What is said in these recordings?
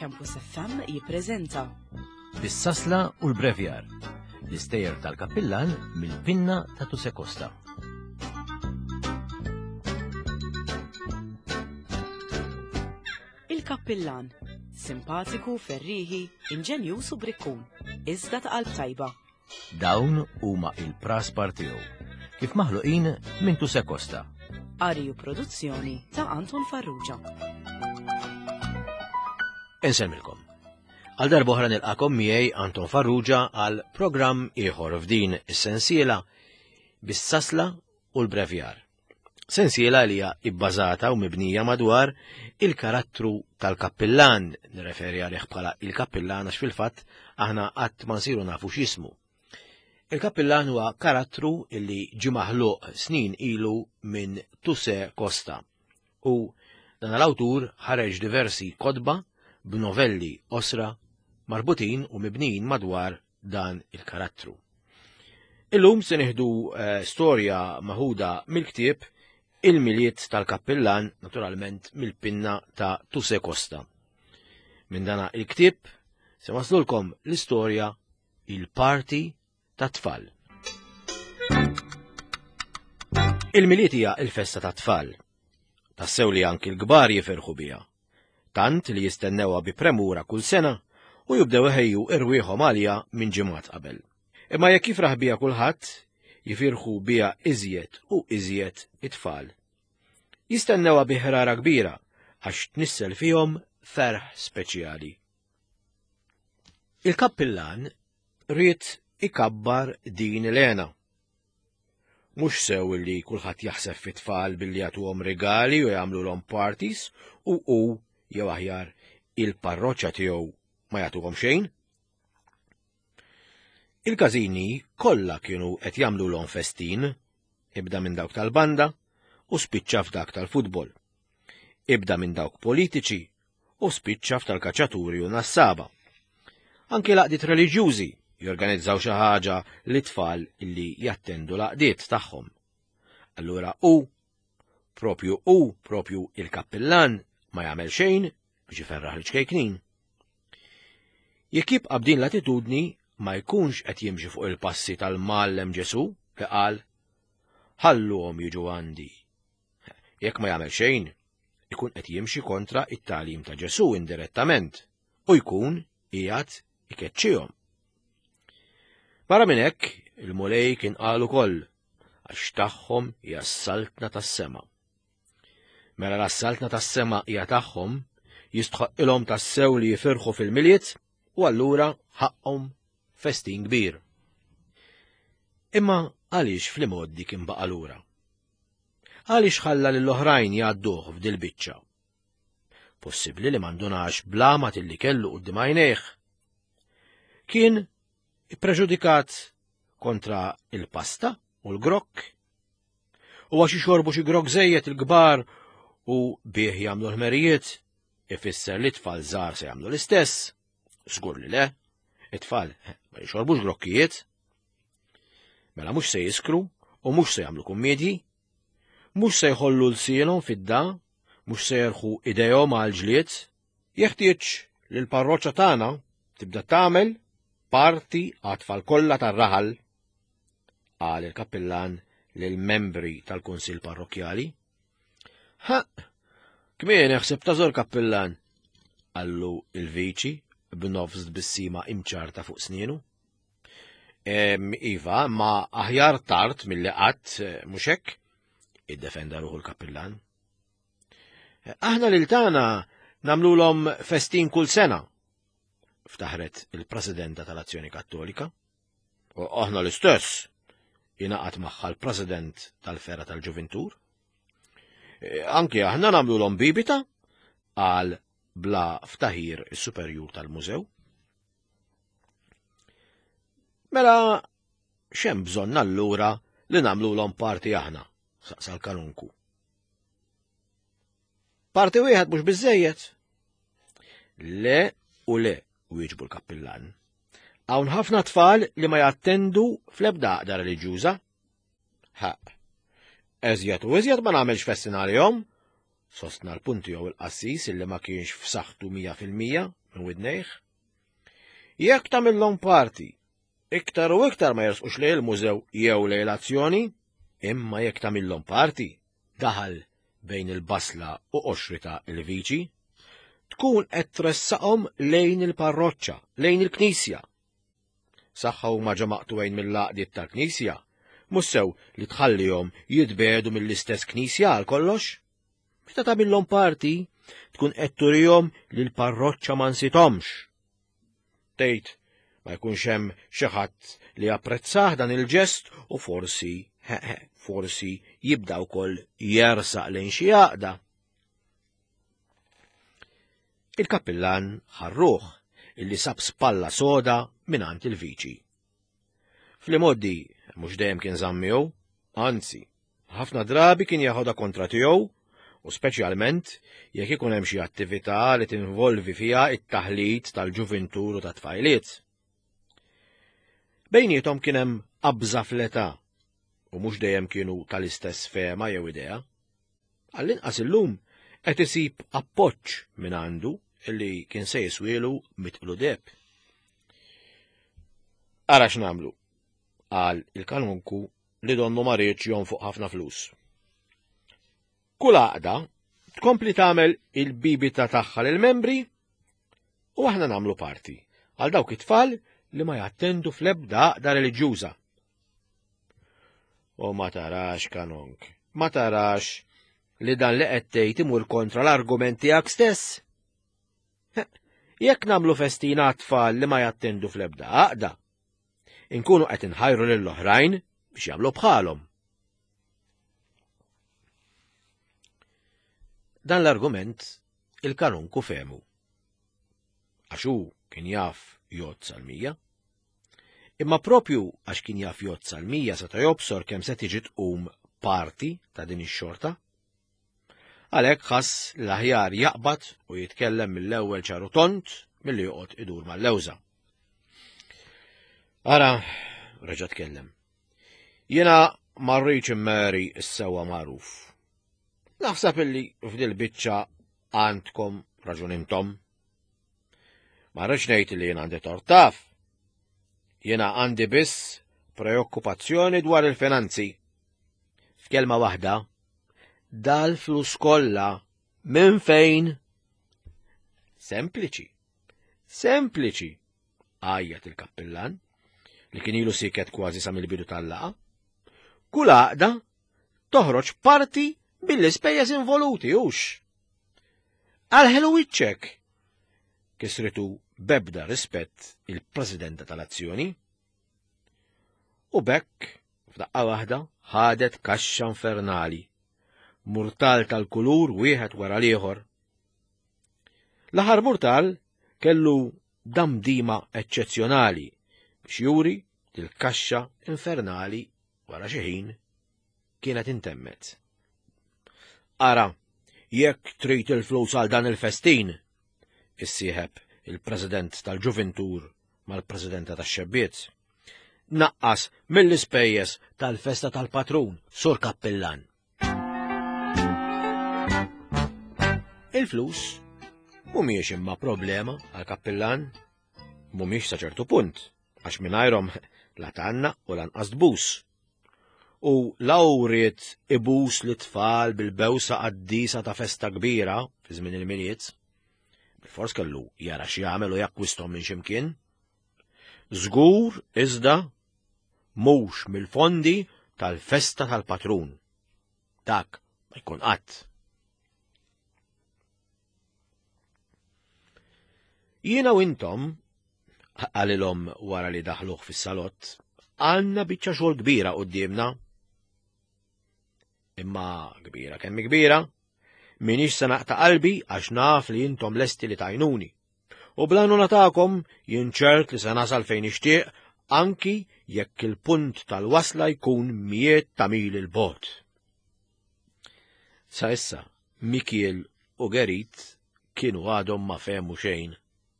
Campus FM jippreżenta Bis-Sasla u l-Brevjar, l-istejjer tal-Kappillan mill-Pinna ta' Tusekosta. Il-Kappillan, simpatiku, ferriħi, inġenjuż u brikkun, iżda ta' qalb tajba. Dawn huma il-praspar tiegħu, kif maħluqin minn Tusekosta. Ari u produzzjoni ta' Anton Farrugia. Insemmilkom. Għal darba oħra nilqakom miegħi Anton Farrugia għal programm ieħor f'din is-sensiela bis-Sasla u l-Brevjar. Sensiela li hija bbażata u mibnija madwar il-karattru tal-Kappillan, nirreferi għalih bħala il-Kappillan għax fil-fatt aħna qatt ma nsiru nafu x'ismu. Il-Kappillan huwa karattru illi ġie maħluq snin ilu minn Tusekosta u dan l-awtur ħareġ diversi kotba b'novelli osra marbutin u mibnijin madwar dan il-karattru. Illum se nieħdu storja maħuda mill-ktieb Il-Miliet tal-Kappillan, naturalment mill-Pinna ta' Tusekosta. Minn dana il-ktieb se waslulkom l-istorja Il-Parti ta' tfal. Il-Miliet hija il-festa ta' tfal. Tassew li anki l-kbar jiferħu biha. Tant li jistennewha bi premura kull sena u jibdew iħejju irwieħhom għalija minn ġimgħat qabel. Imma jekk jifraħ biha kulħadd, jifirħu biha iżjed u iżjed it-tfal. Jistennewha bi ħrara kbira għax tnissel fihom ferħ speċjali. Il-Kappillan ried ikabbar din l-għena. Mhux sew li kulħadd jaħseb fit-tfal billi jagħtuhom regali u jagħmluhom parties u jew aħjar il-parroċċa tiegħu ma jagħtuhom xejn. Il-każini kollha kienu qed jagħmluhom festin, ibda minn dawk tal-banda u spiċċa f'dak tal-futbol. Ibda minn dawk politiċi u spiċċa f'tal-kaċċaturi u nassaba. Anke laqdiet reliġjużi jorganizzaw xi ħaġa li tfal illi jattendu laqdiet tagħhom. Allura propju il-Kappillan ma jagħmel xejn biex iferraħ l-ċkejknin. Jekk jibqa' b'din l-attitudni ma jkunx qed jimxi fuq il-passi tal-Mgħallem Ġesu li qal ħalluhom jiġu għandi. Jekk ma jagħmel xejn, ikun qed jimxi kontra it-tagħlim ta' Ġesu indirettament u jkun qiegħed ikeċċihom. Barra minn hekk, il-mulej kien qal ukoll għax tagħhom hija s-saltna tas-sema. Mela l-assaltna tas-sema hija tagħhom, jistħoqilhom tassew li jifirħu fil-miliet u allura ħaqhom festin kbir. Imma għaliex fl-imoddi kien baqa' lura? Għaliex ħalla lill-oħrajn jgħadduh f'dil biċċa? Possibbli li m'għandunax blamat illi kellu quddiem għajnejh. Kien ippreġudikat kontra il-pasta u l-grokk? U għax ixorbu xi grokk żejjed il-kbar u bih jagħmlu l-ħmerijiet, ifisser li tfal żgħar se jagħmlu l-istess? Żgur li le, it-tfal ma jixorbux grokkijiet. Mela mhux se jiskru u mhux se jagħmlu kummedji, mhux se jħollu l-sienhom fid-da, mhux se jerħu idejhom għal ġlied. Jeħtieġ li l-parroċċa tagħna tibda tagħmel parti għat-tfal kollha tar-raħal, qal il-Kappillan lill-membri tal-Kunsill Parrokjali. Kmieni ħseb tażor Kappillan, qallu il-viċi b'nofs bissima imċarta fuq snienu. Iva, ma aħjar tard milli qatt mhux hekk, iddefenda ruħu l-Kappillan. Aħna lil tagħna nagħmluhom festin kull sena, ftaħret il-Presidenta tal-Azzjoni Kattolika. U aħna l-istess, ingħaqad magħha l-President tal-Fera tal-Ġuventur. Anki aħna nagħmluhom bibita, qal bla ftaħir is-superjur tal-mużew. Mela x'hemm bżonn allura li nagħmluhom parti aħna, saqsa l-kanunku. Parti wieħed mhux biżżejjed? Le u le, wieġbu l-Kappillan. Hawn ħafna tfal li ma jattendu fl-ebda għaqda reliġjuża. Eżjed u eżjed ma nagħmelx festin għalihom sostna l-punti jew il-qassis illi ma kienx f'saħħtu 100% minn widnejh. Jekk tagħmilhom parti, iktar u iktar ma jersqux lejn il-mużew jew lejn l-azzjoni, imma jekk tagħmilhom parti, daħal bejn il-basla u qoxrita il-viċi, tkun qed tressaqhom lejn il-parroċċa, lejn il-Knisja. Saħħa huma ġamaqtuwejn mill-laqdiet tal-Knisja, mhux sew li tħallihom jitbedu mill-istess Knisja għal kollox. Meta tagħmilhom parti, tkun qed turihom li l-parroċċa ma nsithomx. Tgħid ma jkunx hemm xi ħadd li apprezzah dan il-ġest u forsi jibda wkoll jersaq lejn xi għaqda. Il-kappillan ħarruh illi sab spalla soda mingħand il-viċi. Fl-imoddi mhux dejjem kien żamm miegħu, anzi, ħafna drabi kien jaħodha kontra tiegħu u speċjalment jekk ikun hemm xi attività li tinvolvi fiha it-taħlit tal-ġuventur u tat-tfajliet. Bejniethom kien hemm qabża fl-età u mhux dejjem kienu tal-istess fehma jew idea. Għall-inqas illum qed isib appoġġ minn għandu illi kien se jiswielu mitqlu deb. Ara x'namlu, qal il-kanunku li donnu ma rridx jonfoq ħafna flus. Kull għaqda tkompli tagħmel il-bibita tagħha lill-membri u aħna nagħmlu parti għal dawk it-tfal li ma jattendu fl-ebda għaqda reliġjuża. U ma tarax, kanonk, ma tarax li dan li qed tgħid imur kontra l-argument tiegħek stess? Jekk nagħmlu festina tfal li ma jattendu fl-ebda għaqda, inkunu qed inħajru lill-oħrajn biex jagħmlu bħalhom. Dan l-argument il-kanunku fehmu. Għax hu kien jaf jgħod sal-mija, imma propju għax kien jaf jgħod sal-mija seta' jobsor kemm se tiġi tqum parti ta' din ix-xorta. Għalhekk ħass l-aħjar jaqbad u jitkellem mill-ewwel ċaru tont milli joqgħod idur mal-lewża. Ara, reġa' tkellem. Jiena ma rridx immeri s-sewwa magħruf. Naħseb illi f'dil biċċa għandkom raġun intom. Ma rridx ngħid li jien għandi tort taf. Jiena għandi biss preokkupazzjoni dwar il-finanzi. F'kelma waħda, dal-flus kollha minn fejn? Sempliċi, għajjat il-kappillan li kien ilu siket kważi sa mill-bidu tal-laqa. Kull għaqda toħroġ parti bil-ispejjeż involuti hux. Għal-ħelu wiċċek, kisritu bebda rispett il-Presidenta tal-Azzjoni. U bekk, f'daqqa waħda, ħadet kaxxa infernali, murtal tal-kulur wieħed wara l-ieħor. L-aħħar murtal kellu damdima eċċezzjonali biex juri il-kaxxa infernali wara xi ħin kienet intemmet. Ara, jekk trid il-flus għal dan il-festin, issieħeb il-President tal-Ġuventur mal-Presidenta tax-Xebbiet, naqqas mill-ispejjeż tal-festa tal-Patrun, Sur Kappillan. Il-flus mhumiex imma problema għal Kappillan, mhumiex sa ċertu punt, għax mingħajrhom la tanna u lanqas tbus. U lawriet ibus li tfal bil-bewsa qaddisa ta' festa kbira fi żmien il-miliet, bil-fors kellu jara x'jagħmel u jakkwisthom minn x'imkien. Żgur iżda mhux mill-fondi tal-festa tal-Patrun. Dak ma jkun qatt. Jiena u intom, għalilhom wara li daħluh fis-salott, għandna biċċa xogħol kbira qudiemna. Imma kbira kemm kbira, minix se naqta' qalbi għax naf li intom lesti li tajnuni. U blanu natakom jinċert li se nasal fejn nixtieq anki jekk il-punt tal-wasla jkun mijiet ta' mil il-bot. Sa issa, Mikiel u Gerit kienu għadhom ma fehmu xejn.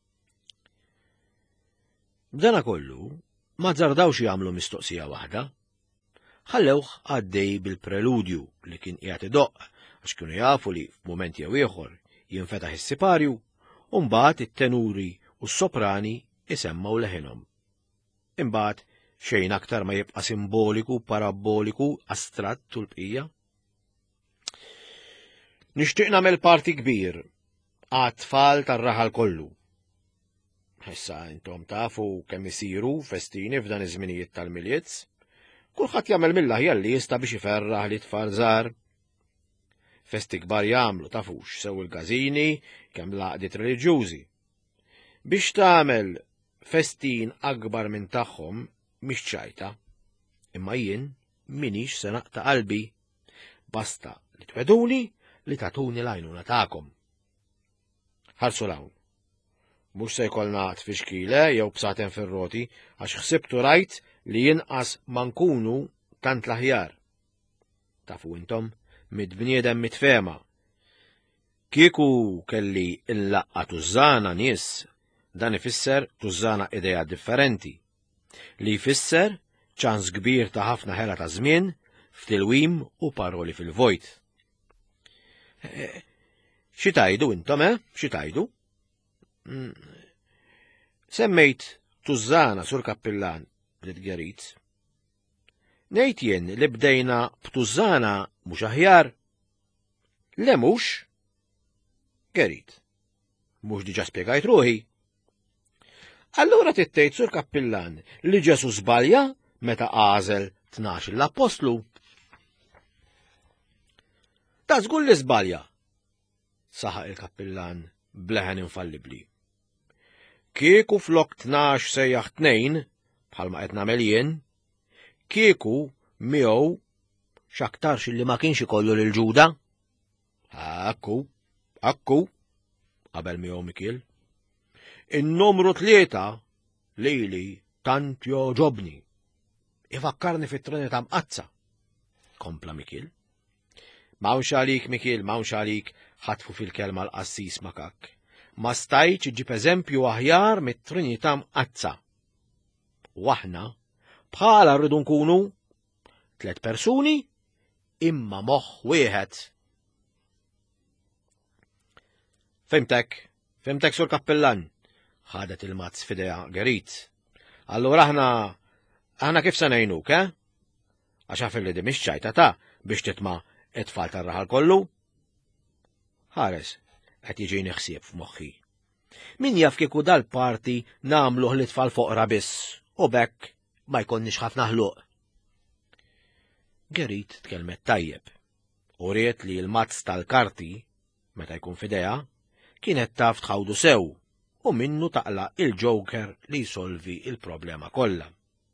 B'dana kollu, ma żardawx jagħmlu mistoqsija waħda. Ħallewh għaddej bil-preludju li kien qiegħed idoqq għax kienu jafu li f'mument jew ieħor jinfetaħ is-siparju u mbagħad it-tenuri u s-soprani isemmaw leħinhom. Imbagħad xejn aktar ma jibqa' simboliku, paraboliku, astratt u l-bqija. Nixtieq nagħmel parti kbir għat-tfal tar-raħal kollu. Issa intom tafu kemm isiru festini f'dan iż-żminijiet tal-miljetz, kulħadd jagħmel mill-aħjar li jista' biex iferraħ li tfal żgħar. Festi kbar jagħmlu tafux sew il-gażini kemm laqdiet reliġjużi. Biex tagħmel festin akbar minn tagħhom mhix ċajta, imma jien minix se naqta' qalbi, basta li tweduni li tatuni l-għajnuna tagħkom. Ħarsu l-hawn. Mhux se jkollna tfixkile jew bsaten fir-roti għax ħsibtu rajt li jinqas ma nkunu tant l-aħjar. Tafu intom mid-bniedem mitfema. Kieku kelli inlaqqa tużżana nies, dan ifisser tużżana idea differenti, li jfisser ċans kbir ta' ħafna ħela ta' żmien f'tilwim u paroli fil-vojt. Xi tajdu intom, xi tajdu? Semmejt tużżana sur kappillan bdiet Gerit. Ngħid jien li bdejna b'tużżana mhux aħjar? Le mhux? Gerit. Mhux diġà spjegajt ruħi. Allura tittejt sur kappillan li Ġesu żbalja meta għażel 12 l-apostlu. Ta' żgur li żbalja, saħaq il-kappillan bleħen infallibli. Kieku flok 12 sejjaħ 2 bħalma qed nagħmel jien, kieku miegħu x'aktarx li ma kienx ikollu lil Ġuda. Akku, qabel miegħu Mikiel. In-numru 3 lili tant joġobni. Ifakkarni fit-Trinità mqazza. Kompla Mikiel. M'hawnx għalik Mikiel, m'hawnx għalik ħatfu fil-kelma l-qassis Makak. Ma stajtx iġib eżempju aħjar mit-Trinità mqazza. U aħna bħala rridu nkunu 3 persuni imma moħħ wieħed. Fimtek sur kappellan, ħadet il-mazz f'idea Gerit. Allura aħna kif se ngħinuk, Għax għafil li di mhix ċajta ta' biex titma' it-tfal tar-raħal kollu? Ħares, qed jiġini ħsieb f'moħħi. Min jaf kieku dal-parti nagħmluh li tfal foqra biss u bekk ma jkollniex ħafna ħluq. Gerit tkellmet tajjeb u riet li l-mazz tal-karti meta jkun f'idea kienet taf tħawdu sew u minnu taqla il-Joker li jsolvi il-problema kollha.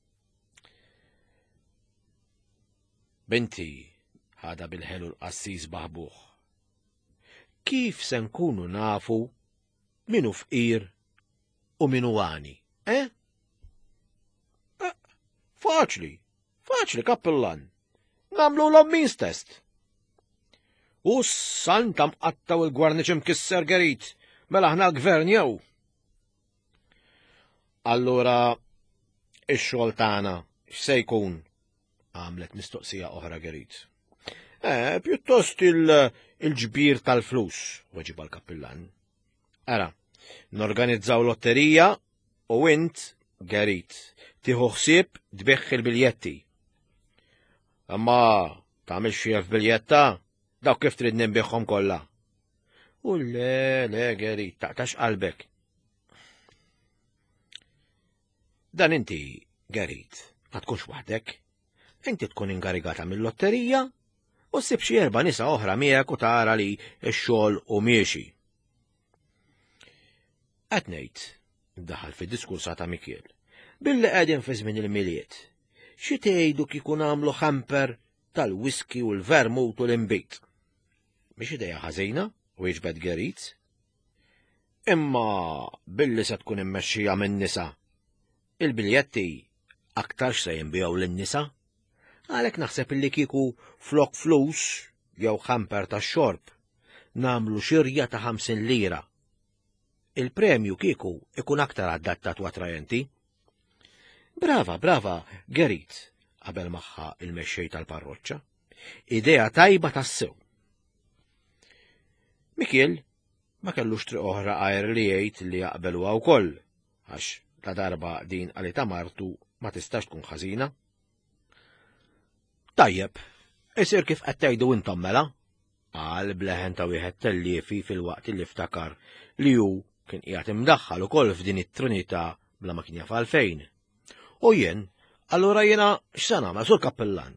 Binti, ħada bil-ħelu l-qassis baħbuħ. Kif se nkunu nafu minu fqir u minu għani, Faċli, kappellan. Namlu l-ommin test. U s-santa mqattaw il-gwarniċ imkisser Gerit, mela ħna l-gvern jew. Allura, ix-xogħol tagħna x'se jkun? Għamlet mistoqsija oħra Gerit. Pjuttost il-ġbir tal-flus, weġiba l-kappillan. Ara, norganizzaw lotterija u int, Gerit, tieħu ħsieb tbeħħ il-biljetti. Imma tagħmel xi f'biljetta? Dawk kif trid nimbiħħom kollha. U le, Gerit, taqtax qalbek. Dan inti, Gerit, ma tkunx waħdek. Inti tkun inkarigata mill-lotterija u ssib xi 4 nisa oħra miegħek u tara li x-xogħol u miexi. Qed ngħid, daħal fid-diskursa ta' Mikiel, billi qegħdin fi żmien il-miliet. Xi tgħidu kieku nagħmlu ħamper tal-whisky u l-vermut u l-imbit? Mhix idea ħażina u jiġbed Gerit. Imma billi se tkun immexxija min-nisa, il-biljetti aktarx se jinbiegħu lin-nisa. Għalhekk naħseb illi kieku flok flus jew ħamper tax-xorb nagħmlu xirja ta' 50 lira. Il-premju kieku ikun aktar adattat u attrajenti. Brava, Gerit, qabel magħha il-mexxej tal-parroċċa. Idea tajba tassew. Mikiel ma kellux triq oħra għajr li jgħid li jaqbelu wkoll, għax ta' darba din għalita martu ma tistax tkun ħażina. Tajjeb, isir kif qed tgħidu intom mela, qal bleħen ta' wieħed telliefi fil-waqt li ftakar li hu kien qiegħed imdaħħal ukoll f'din it-trinità bla ma kien jaf għalfejn. U jien, allura jiena x'se nagħmel sur kappellan?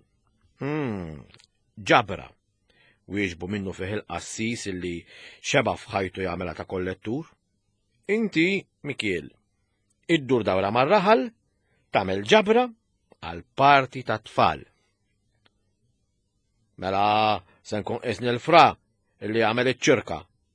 Ġabra, wieġbu minnu fih il-qassis illi xeba f'ħajtu jagħmilha ta' kollettur. Inti, Mikiel, iddur dawra mar-raħal, tagħmel ġabra għal parti ta' tfal. Mela se nkun qisni l-fra illi għamel iċ-ċirka.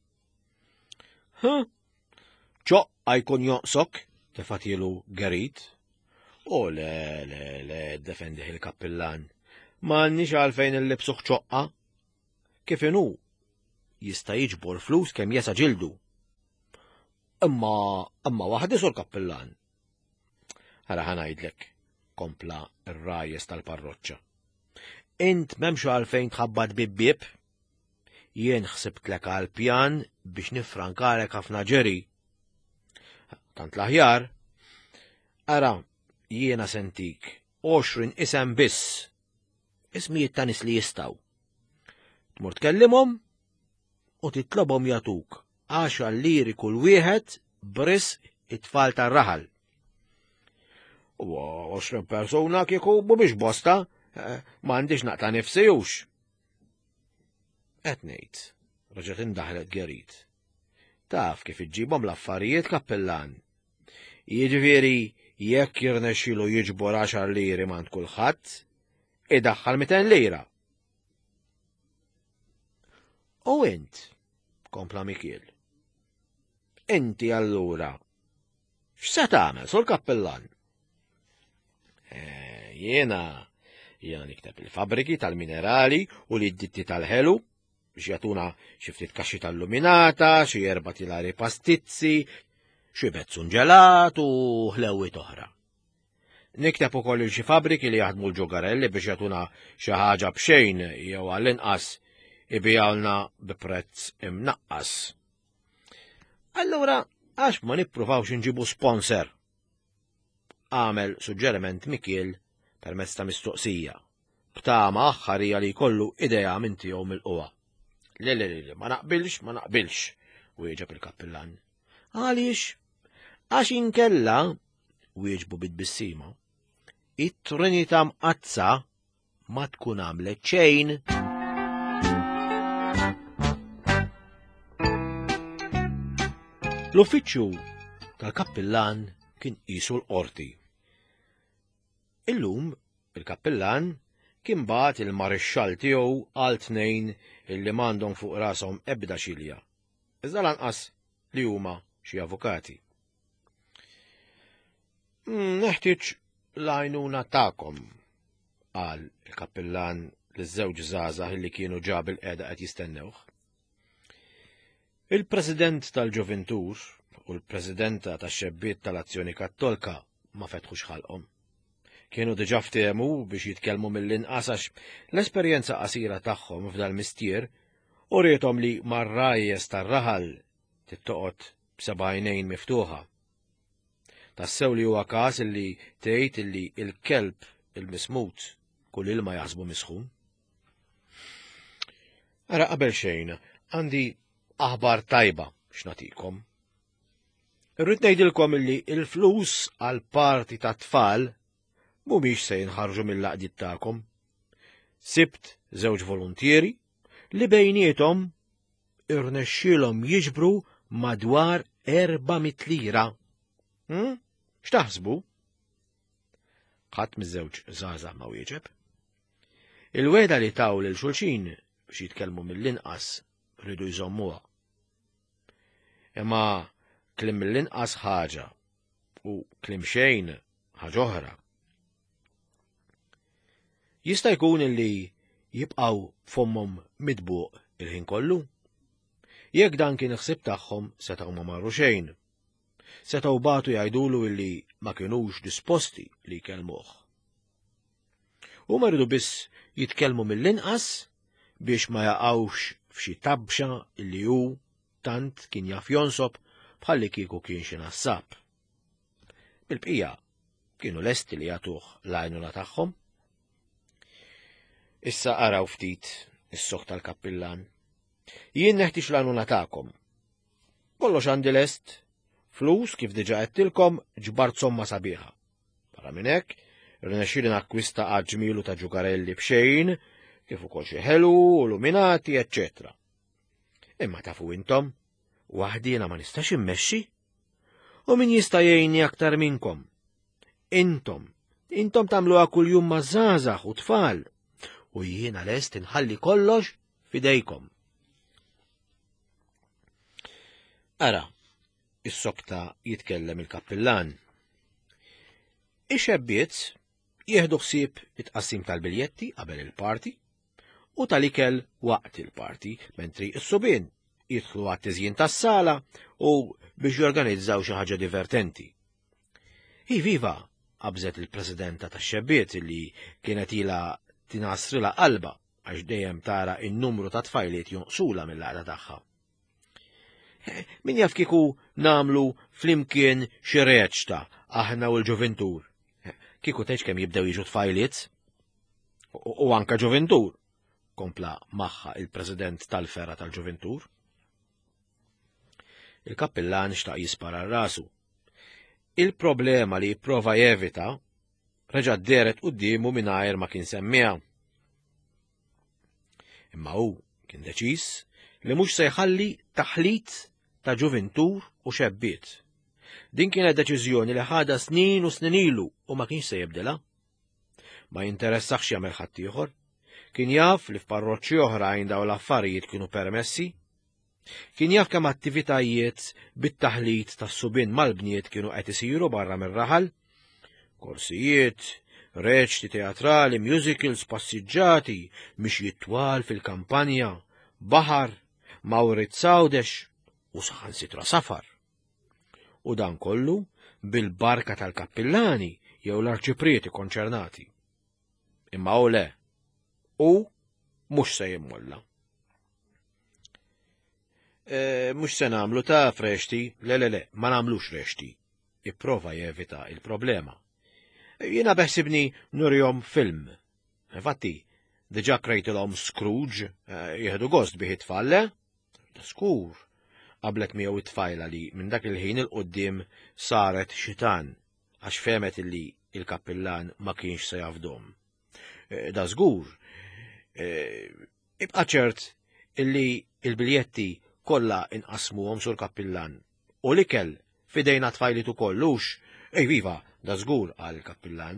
ċoqqa jkun joqsok, tefatilu Gerit. O le, defendih il-kappillan. M'għandniex għalfejn il-libsuħ ċoqqa. Kif inhu jista' jiġbor flus kemm jesa ġildu. Imma waħdi sur kappillan. Ara ħanajdlek, kompla ir-rajes tal-parroċċa. Int m'hemmx għalfejn tħabbad bib-bieb? Jien ħsibtlek għall-pjan biex nifrankarek ħafna ġeri. Tant l-aħjar, ara jiena sentik 20 isem biss, ismijiet ta' nies li jistgħu. Tmur tkellimhom u titlobhom jagħtuk 10 liri kull wieħed bris it-tfal tar-raħal. U 20 persuna kieku mhumiex bosta, m'għandix naqta' nifsi hux. Qed ngħid, reġgħet indaħlet Gerit. Taf kif iġġibhom l-affarijiet kappellan. Jiġifieri jekk jirnexxielu jiġbor 10 liri mand kulħadd, idaħħal 200 lira. U int, kompla Mikiel, inti allura x'se tagħmel sur kappellan? Jiena nikteb il-fabriki tal-minerali u l-idditti tal-ħelu biex jagħtuna xi ftit kaxxi tal-luminata, xi 4 tilari pastizzi, xi bezzun ġelat u ħlewwiet oħra. Nikteb ukoll xi fabriki li jaħdmu l-ġugarelli biex jagħtuna xi ħaġa b'xejn jew għall-inqas ibijawlna bi prezz imnaqqas. Allura għax ma nippruvawx inġibu sponsor? Għamel suġġeriment Mikiel permezz ta' mistoqsija, b'tama aħħarija li jkollu idea minn tiegħu mill-qwa. Le, ma naqbilx, wieġeb il-kappillan. Għaliex? Għax inkella, wieġbu bid-bissima, it-trinità mqazza ma tkun għamlet xejn. L-uffiċċju tal-kappillan kien qisu l-qorti. Illum il-kappillan kien bagħat il-marixxall tiegħu għal 2 illi m'għandhom fuq rashom ebda xilja, iżda lanqas li huma xi avukati. Neħtieġ l-għajnuna tagħkom, qal il-kappillan liż-żewġ żgħażagħ illi kienu ġab il-qiegħda qed jistennewh. Il-President tal-Ġuventur u l-Presidenta tax-xebbiet tal-Azzjoni Kattolika ma fetħux ħalqhom. Kienu diġà ftehmu biex jitkellmu mill-inqas għax l-esperjenza qasira tagħhom f'dal-mistier uriethom li mar-rajjes tar-raħal tittoqgħod b'seba' għajnejn miftuħa. Tassew li huwa każ illi tgħid illi il-kelb il-mismut kull ilma jaħsbu misħun. Ara qabel xejn għandi aħbar tajba x'nagħtikom. Irrid ngħidilkom illi il-flus għal parti ta' tfal mhumiex se jinħarġu mill-laqdiet tagħkom. Sibt żewġ volontieri li bejniethom irnexxielhom jiġbru madwar 400 lira. X'taħsbu? Ħadd miż-żewġ żgħażagħ ma wieġeb. Il-weda li taw lil xulxin biex jitkellmu mill-inqas rridu jżommuha. Imma kliem mill-inqas ħaġa u kliem xejn ħaġa oħra. Jista' jkun illi jibqgħu f'ommhom midbuq il-ħin kollu? Jekk dan kien ħsieb tagħhom setgħu ma marru xejn. Setgħu bagħtu jgħidulu illi ma kinux disposti li jkellmuh. Huma rridu biss jitkellmu mill-inqas biex ma jaqgħux f'xi tabxa illi hu tant kien jaf jonsob bħalli kieku kien xi nassab. Bil-bqija kienu lesti li jagħtuh l-għajnuna tagħhom. Issa araw ftit is-sok tal-kappillan. Jien neħtieġ l-għajnuna tagħkom. Kollox għandi lest, flus kif diġà qedtilkom ġbart somma sabiħa. Barra minn hekk, irnexxieli nakkwista ġmielu ta' ġugarelli b'xejn, kif ukoll xi ħelu, luminati, eċċetera. Imma tafu intom, waħdi jiena ma nistax immexxi? U min jista' jgħinni aktar minnkom? Intom tagħmluha kuljum maż-żgħażagħ u tfal, u jiena lest inħalli kollox f'idejkom. Ara, is-sokta jitkellem il-kappillan. Ix-xebbiet jieħdu ħsieb it-qassim tal-biljetti qabel il-parti u tal-ikel waqt il-parti, mentri s-subien jidħlu għat-tiżjien tas-sala u biex jorganizzaw xi ħaġa divertenti. Iviva, qabżet il-presidenta tax-xebbiet li kienet ilha tinasrila qalba għax dejjem tara in-numru ta' tfajliet jonqsula mill-għaqda tagħha. Min jaf kieku namlu flimkien xi reċta aħna u l-ġuventur. Kieku teġ kemm jibdew jiġu tfajliet u anka ġuventur, kompla magħha il-president tal-Fera tal-Ġuventur. Il-kappillan xtaq jispara rasu. Il-problema li jipprova jevita reġa' dderet qudiemu mingħajr ma kien semmiha. Imma hu kien deċiż li mhux se jħalli taħlit ta' ġuventur u xebbiet. Din kienet deċiżjoni li ħadha snin u snin ilu u ma kienx se jibdilha. Ma jinteressax jagħmel ħadd ieħor. Kien jaf li f'parroċċi oħrajn dawn l-affarijiet kienu permessi. Kien jaf kemm attivitajiet bit-taħlit tas-subien mal-bniet kienu qed isiru barra mir-raħal. Korsijiet, reċti teatrali, musicals, passiġġati, mixjiet twal fil-kampanja, baħar, mawrid sawdex u saħansitra safar. U dan kollu bil-barka tal-kappillani jew l-arċiprieti konċernati. Imma u le, u mhux se jimmolla. Mhux se nagħmlu ta' frexti, le, ma nagħmlux rexti. Ipprova jevita il-problema. Jiena beħsibni nurjom film. Infatti, diġà krejtilhom Scrooge, jieħdu gost bih it-tfalle? Skur, qablet miegħu it-tfajla li minn dak il-ħin il-qoddim saret xitan, għax femet illi il-kappillan ma kienx se jafdom. Da żgur, ibqa' ċert illi il-biljetti kollha inqasmuhom sur kappillan u l-ikel fidejna tfajlitu kollux, viva, da żgur għal kappillan.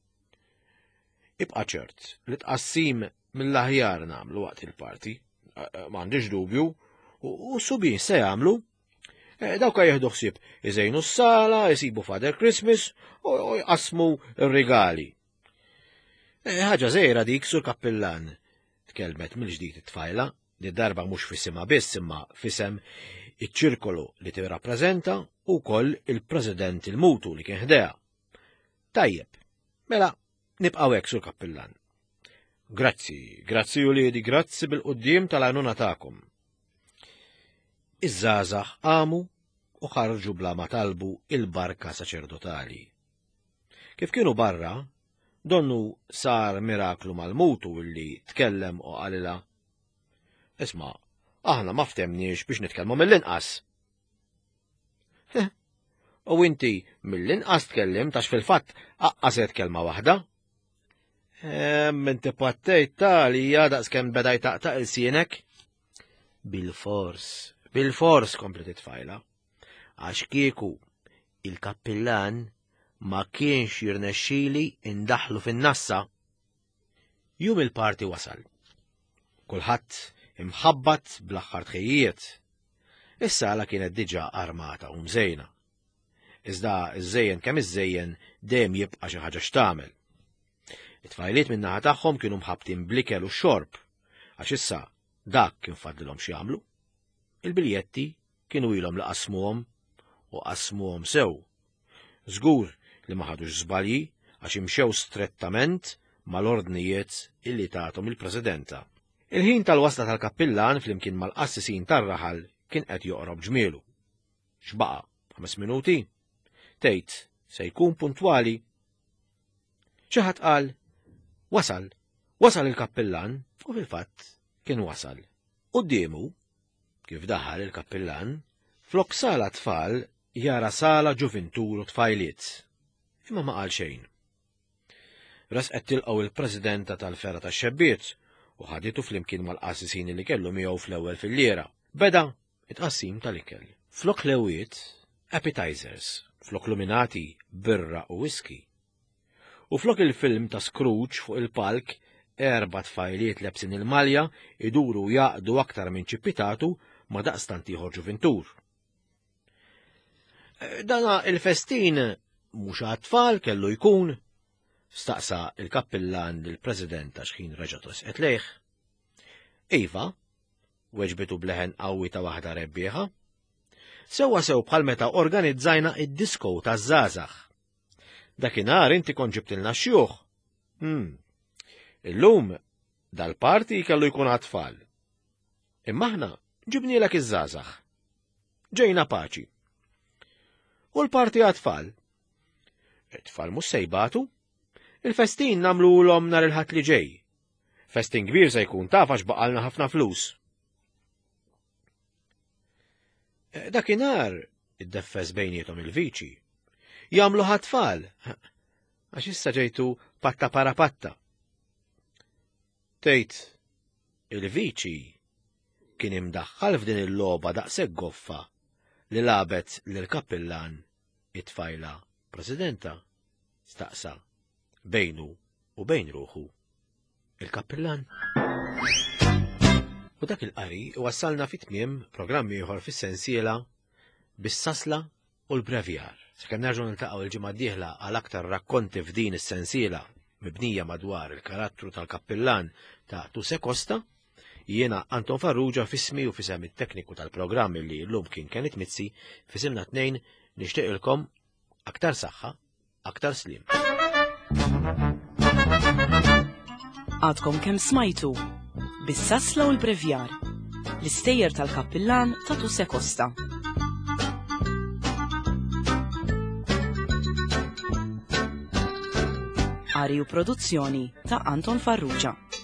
Ibqa' ċert li tqassim mill-aħjar nagħmlu waqt il-parti, m'għandix dubju, u subin se jagħmlu. Dawk jieħdu ħsieb iżejnu s-sala, jisibu Father Christmas u jqasmu r-rigali. Ħaġa żgħira dik sur kappillan, tkellmet mill-ġdid it-tfajla, li darba mhux fisimha biss imma fisem iċ-ċirkolu li tirrappreżenta u wkoll il-President il-mutu li kien ħdeha. Tajjeb, mela nibqgħu hekk sur kappillan. Grazzi uliedi, grazzi bil-qudiem tal-għajnuna tagħkom. Iż-żgħażagħ qamu u ħarġu bla ma talbu il-barka saċerdotali. Kif kienu barra, donnu sar miraklu mal-mutu illi tkellem u qalilha: Isma', aħna ma ftemniex biex nitkellmu mill-inqas. U inti mill-inqas tkellim tax fil-fatt aqqaset kelma waħda. Inti pattejt tali daqs kemm beda jtaqtaq il-sienek. Bil-fors komplet it-tfajla, għax kieku il-kappillan ma kienx jirnexxili indaħlu fin-nassa. Jum il-parti wasal. Kulħadd imħabbat bl-aħħar tħejjiet. Is-sala kienet diġà armata u mżejna. Iżda iż-żejjen kemm iż-żejjen dejjem jibqa' xi ħaġa x'tagħmel. It-tfajliet min-naħa tagħhom kienu mħabbtin bl-ikel u x-xorb, għax issa dak kien fadlilhom x'jagħmlu. Il-biljetti kienu ilhom li qasmuhom u qasmuhom sew. Żgur li ma ħadux żbalji għax imxew strettament mal-ordnijiet illi tagħthom il-Presidenta. Il-ħin tal-wasla tal-kappillan flimkien mal-qassisin tar-raħal kien qed joqrob ġmielu. X'baqa' 5 minuti? Tgħid se jkun puntwali. Xi ħadd qal wasal il-kappillan u fil-fatt kien wasal. Qudiemu kif daħal il-kappillan flok sala tfal jara sala ġuventur u tfajliet. Imma ma qal xejn. Rasqet tilqgħu il-Presidenta tal-Ferra tax-Xebbiet u ħaditu flimkien mal-qassisin li kellu miegħu fl-ewwel fil-liera. Beda it-qassim tal-ikel. Flok lewiet, appetizers, flok luminati, birra u whisky. U flok il-film ta' Scrooge fuq il-palk 4 tfajliet lebsin il-malja iduru jaqdu aktar minn ċippitatu ma daqstant ieħor ġuventur. Dana il-festin mhux għat-tfal kellu jkun, staqsa il-kappillan lill-President għax ħin reġa' tosqet lejh. Iva, weġbitu bleħen qawwi ta' waħda rebbieħa. Sewwa sew bħal meta organizzajna id-disko taż-żgħażagħ. Dakinhar inti kont ġibtilna xjuħ. Illum dal-parti kellu jkun għat-tfal. Imma aħna ġibnielek iż-żgħażagħ. Ġejna paċi. U l-parti għat-tfal? It-tfal mhux se jbatu? Il-festin nagħmluhom nhar il-ħadd li ġej. Festin kbir se jkun taf għax baqalna ħafna flus. Dakinhar iddeffes bejniethom il-viċi. Jagħmlu ħat-tfal, għax issa ġejtu patta para patta. Tgħid, il-viċi kien imdaħħal f'din il-logħba daqshekk goffa li labet lill-kappillan it-tfajla Presidenta staqsa bejnu u bejn ruħu il-kappillan. U dak il-qari wassalna fit-tmiem programmi ieħor fis-sensiela bis-sasla u l-brevjar. Sakemm nerġgħu niltaqgħu il-ġimgħa d-dieħla għal aktar rakkonti f'din is-sensiela mibnija madwar il-karattru tal-kappillan ta' Tuse Costa, jiena Anton Farrugia fismi u fisem it-tekniku tal-programmi li llum kien itmizzi fisimna tnejn nixtieqilkom aktar saħħa, aktar slim. Għadkom kemm smajtu bis-sasla u l-brevjar l-istejjer tal-kappillan ta' Tuse Costa. Ari u produzzjoni ta' Anton Farrugia.